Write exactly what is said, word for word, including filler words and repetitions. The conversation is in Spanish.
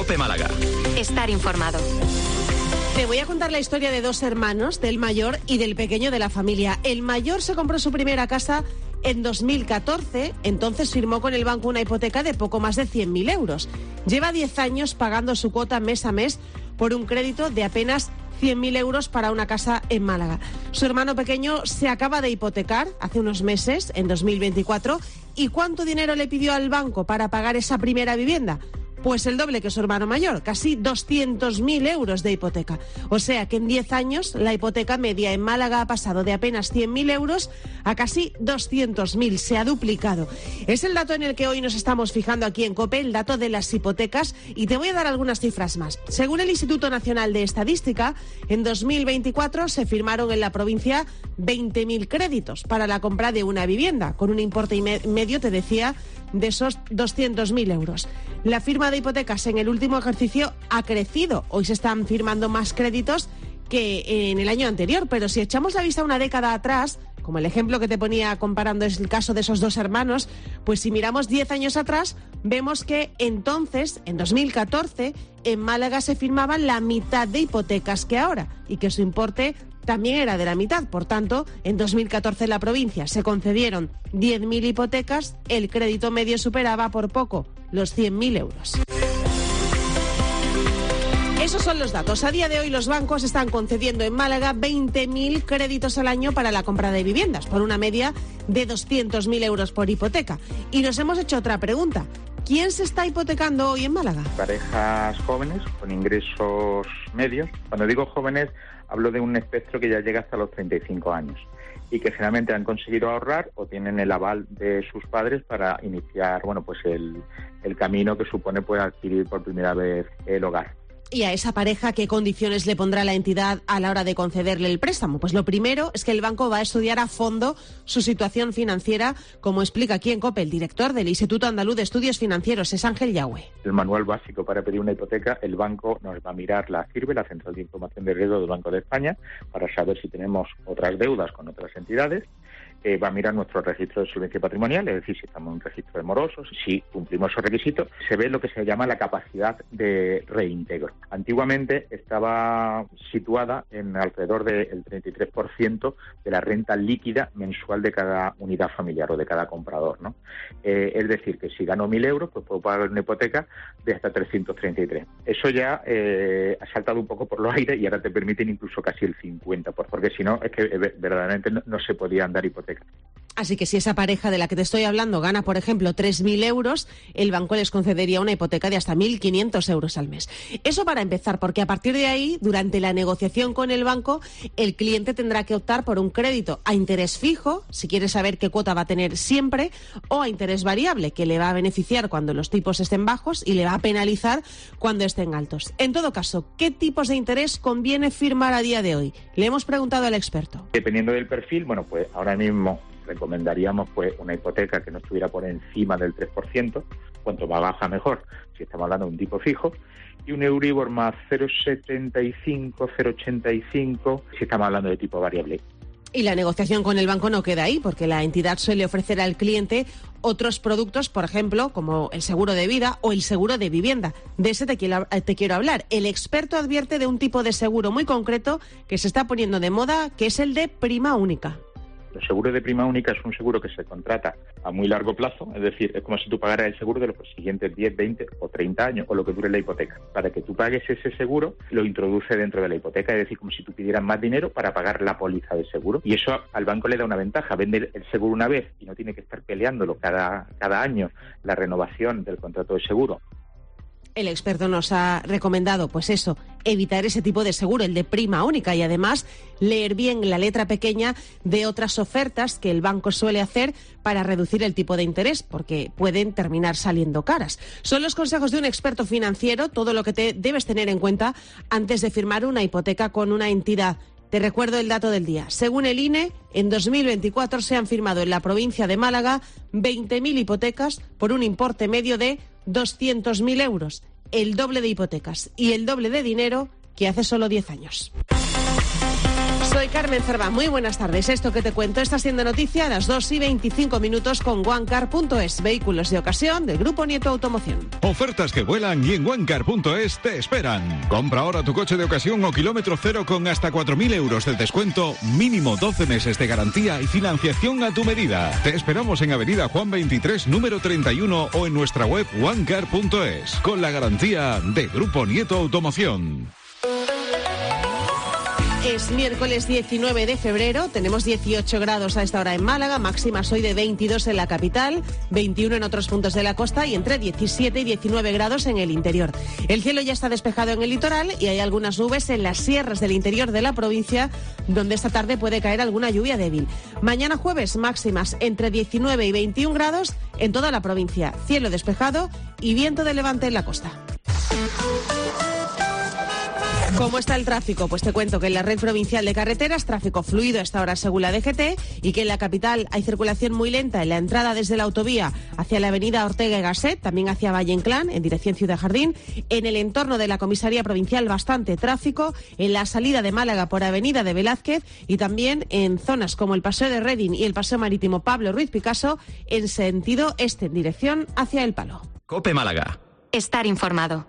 COPE Málaga. Estar informado. Te voy a contar la historia de dos hermanos, del mayor y del pequeño de la familia. El mayor se compró su primera casa en dos mil catorce, entonces firmó con el banco una hipoteca de poco más de cien mil euros. Lleva diez años pagando su cuota mes a mes por un crédito de apenas cien mil euros para una casa en Málaga. Su hermano pequeño se acaba de hipotecar hace unos meses, en dos mil veinticuatro. ¿Y cuánto dinero le pidió al banco para pagar esa primera vivienda? Pues el doble que su hermano mayor, casi doscientos mil euros de hipoteca. O sea que en diez años la hipoteca media en Málaga ha pasado de apenas cien mil euros a casi doscientos mil. Se ha duplicado. Es el dato en el que hoy nos estamos fijando aquí en COPE, el dato de las hipotecas, y te voy a dar algunas cifras más. Según el Instituto Nacional de Estadística, en dos mil veinticuatro se firmaron en la provincia veinte mil créditos para la compra de una vivienda, con un importe y medio, te decía, de esos doscientos mil euros. La firma de hipotecas en el último ejercicio ha crecido. Hoy se están firmando más créditos que en el año anterior, pero si echamos la vista una década atrás, como el ejemplo que te ponía comparando es el caso de esos dos hermanos, pues si miramos diez años atrás, vemos que entonces, en dos mil catorce, en Málaga se firmaban la mitad de hipotecas que ahora, y que su importe también era de la mitad. Por tanto, en dos mil catorce en la provincia se concedieron diez mil hipotecas, el crédito medio superaba por poco los cien mil euros. Esos son los datos. A día de hoy los bancos están concediendo en Málaga veinte mil créditos al año para la compra de viviendas, por una media de doscientos mil euros por hipoteca. Y nos hemos hecho otra pregunta. ¿Quién se está hipotecando hoy en Málaga? Parejas jóvenes con ingresos medios. Cuando digo jóvenes, hablo de un espectro que ya llega hasta los treinta y cinco años y que generalmente han conseguido ahorrar o tienen el aval de sus padres para iniciar, bueno, pues el, el camino que supone pues adquirir por primera vez el hogar. ¿Y a esa pareja qué condiciones le pondrá la entidad a la hora de concederle el préstamo? Pues lo primero es que el banco va a estudiar a fondo su situación financiera, como explica aquí en COPE el director del Instituto Andaluz de Estudios Financieros, es Ángel Yagüe. El manual básico para pedir una hipoteca, el banco nos va a mirar la CIRBE, la Central de Información de Riesgo del Banco de España, para saber si tenemos otras deudas con otras entidades. Eh, va a mirar nuestro registro de solvencia patrimonial, es decir, si estamos en un registro de morosos, si cumplimos esos requisitos, se ve lo que se llama la capacidad de reintegro. Antiguamente estaba situada en alrededor del treinta y tres por ciento de la renta líquida mensual de cada unidad familiar o de cada comprador, ¿no? Eh, es decir, que si gano mil euros, pues puedo pagar una hipoteca de hasta trescientos treinta y tres. Eso ya eh, ha saltado un poco por los aires y ahora te permiten incluso casi el cincuenta por ciento, porque si no, es que eh, verdaderamente no, no se podían dar hipotecas. Así que si esa pareja de la que te estoy hablando gana, por ejemplo, tres mil euros, el banco les concedería una hipoteca de hasta mil quinientos euros al mes. Eso para empezar, porque a partir de ahí, durante la negociación con el banco, el cliente tendrá que optar por un crédito a interés fijo, si quiere saber qué cuota va a tener siempre, o a interés variable, que le va a beneficiar cuando los tipos estén bajos y le va a penalizar cuando estén altos. En todo caso, ¿qué tipos de interés conviene firmar a día de hoy? Le hemos preguntado al experto. Dependiendo del perfil, bueno, pues ahora mismo recomendaríamos pues una hipoteca que no estuviera por encima del tres por ciento, cuanto más baja mejor, si estamos hablando de un tipo fijo, y un Euribor más cero coma setenta y cinco, cero coma ochenta y cinco, si estamos hablando de tipo variable. Y la negociación con el banco no queda ahí, porque la entidad suele ofrecer al cliente otros productos, por ejemplo, como el seguro de vida o el seguro de vivienda. De ese te quiero, te quiero hablar. El experto advierte de un tipo de seguro muy concreto que se está poniendo de moda, que es el de prima única. El seguro de prima única es un seguro que se contrata a muy largo plazo, es decir, es como si tú pagaras el seguro de los siguientes diez, veinte o treinta años, o lo que dure la hipoteca. Para que tú pagues ese seguro, lo introduce dentro de la hipoteca, es decir, como si tú pidieras más dinero para pagar la póliza de seguro. Y eso al banco le da una ventaja, vende el seguro una vez y no tiene que estar peleándolo cada, cada año, la renovación del contrato de seguro. El experto nos ha recomendado, pues eso, evitar ese tipo de seguro, el de prima única, y además leer bien la letra pequeña de otras ofertas que el banco suele hacer para reducir el tipo de interés, porque pueden terminar saliendo caras. Son los consejos de un experto financiero, todo lo que te debes tener en cuenta antes de firmar una hipoteca con una entidad. Te recuerdo el dato del día. Según el I N E, en dos mil veinticuatro se han firmado en la provincia de Málaga veinte mil hipotecas por un importe medio de doscientos mil euros, el doble de hipotecas y el doble de dinero que hace solo diez años. Soy Carmen Cerva, muy buenas tardes. Esto que te cuento está siendo noticia a las dos y veinticinco minutos con onecar punto es, vehículos de ocasión del Grupo Nieto Automoción. Ofertas que vuelan y en onecar punto es te esperan. Compra ahora tu coche de ocasión o kilómetro cero con hasta cuatro mil euros de descuento, mínimo doce meses de garantía y financiación a tu medida. Te esperamos en Avenida Juan veintitrés, número treinta y uno o en nuestra web onecar punto es, con la garantía de Grupo Nieto Automoción. Es miércoles diecinueve de febrero, tenemos dieciocho grados a esta hora en Málaga, máximas hoy de veintidós en la capital, veintiuno en otros puntos de la costa y entre diecisiete y diecinueve grados en el interior. El cielo ya está despejado en el litoral y hay algunas nubes en las sierras del interior de la provincia, donde esta tarde puede caer alguna lluvia débil. Mañana jueves, máximas entre diecinueve y veintiún grados en toda la provincia, cielo despejado y viento de levante en la costa. ¿Cómo está el tráfico? Pues te cuento que en la red provincial de carreteras, tráfico fluido a esta hora según la D G T, y que en la capital hay circulación muy lenta en la entrada desde la autovía hacia la avenida Ortega y Gasset, también hacia Valle Inclán, en dirección Ciudad Jardín. En el entorno de la comisaría provincial bastante tráfico, en la salida de Málaga por avenida de Velázquez y también en zonas como el Paseo de Reding y el Paseo Marítimo Pablo Ruiz Picasso en sentido este, en dirección hacia El Palo. COPE Málaga. Estar informado.